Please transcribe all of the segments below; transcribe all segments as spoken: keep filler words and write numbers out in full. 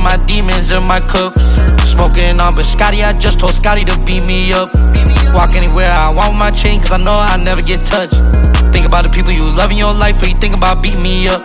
my demons in my cup. Smoking on Biscotti, I just told Scotty to beat me up. Walk anywhere I want with my chain, cause I know I never get touched. Think about the people you love in your life, or you think about beating me up.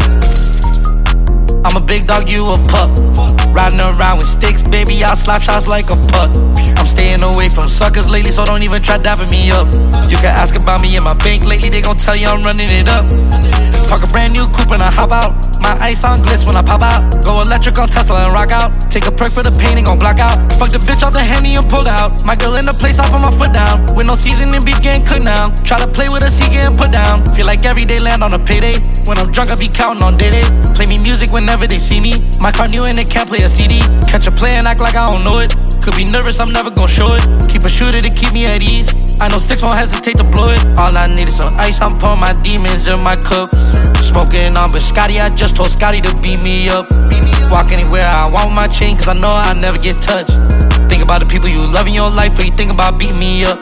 I'm a big dog, you a pup. Riding around with sticks, baby, I slap shots like a puck. I'm staying away from suckers lately, so don't even try dapping me up. You can ask about me in my bank lately, they gon' tell you I'm running it up. Park a brand new coupe and I hop out. My ice on glitz when I pop out. Go electric on Tesla and rock out. Take a perk for the pain, ain't gon' block out. Fuck the bitch off the Henny and pulled out. My girl in the place, I put my foot down. With no seasoning, beef getting cooked now. Try to play with us, he getting put down. Feel like every day land on a payday. When I'm drunk, I be counting on day day. Play me music whenever they see me. My car new and they can't play a C D. Catch a play and act like I don't know it. Could be nervous, I'm never gon' show it. Keep a shooter to keep me at ease. I know sticks won't hesitate to blow it. All I need is some ice, I'm pouring my demons in my cup. Smoking on Biscotti, I just told Scotty to beat me up. Walk anywhere I want with my chain, cause I know I never get touched. Think about the people you love in your life, or you think about beating me up.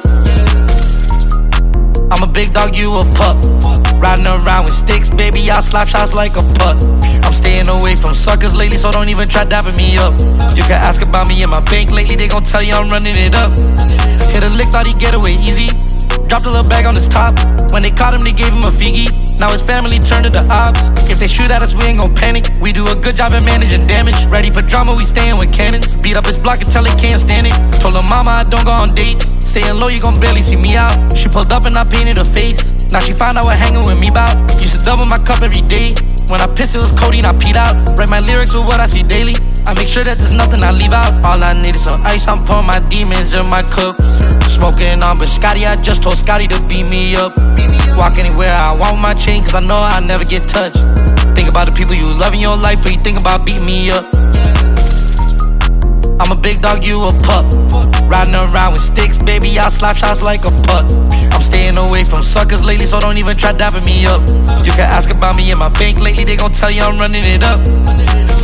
I'm a big dog, you a pup. Riding around with sticks, baby, I slap shots like a puck. I'm staying away from suckers lately, so don't even try dapping me up. You can ask about me in my bank lately, they gon' tell you I'm running it up. Hit a lick, thought he get away easy. Dropped a little bag on his top. When they caught him, they gave him a figgy. Now his family turned into ops. If they shoot at us, we ain't gon' panic. We do a good job at managing damage. Ready for drama, we stayin' with cannons. Beat up his block until they can't stand it. Told her mama I don't go on dates. Staying low, you gon' barely see me out. She pulled up and I painted her face. Now she found out what hanging with me bout. Used to double my cup every day. When I pissed, it was codeine, I peed out. Write my lyrics with what I see daily. I make sure that there's nothing I leave out. All I need is some ice, I'm pouring my demons in my cup. Smoking on Biscotti, I just told Scotty to beat me up. Walk anywhere I want with my chain, cause I know I never get touched. Think about the people you love in your life, or you think about beating me up. I'm a big dog, you a pup. Riding around with sticks, baby, I slap shots like a puck. I'm staying away from suckers lately, so don't even try dapping me up. You can ask about me in my bank lately, they gon' tell you I'm running it up.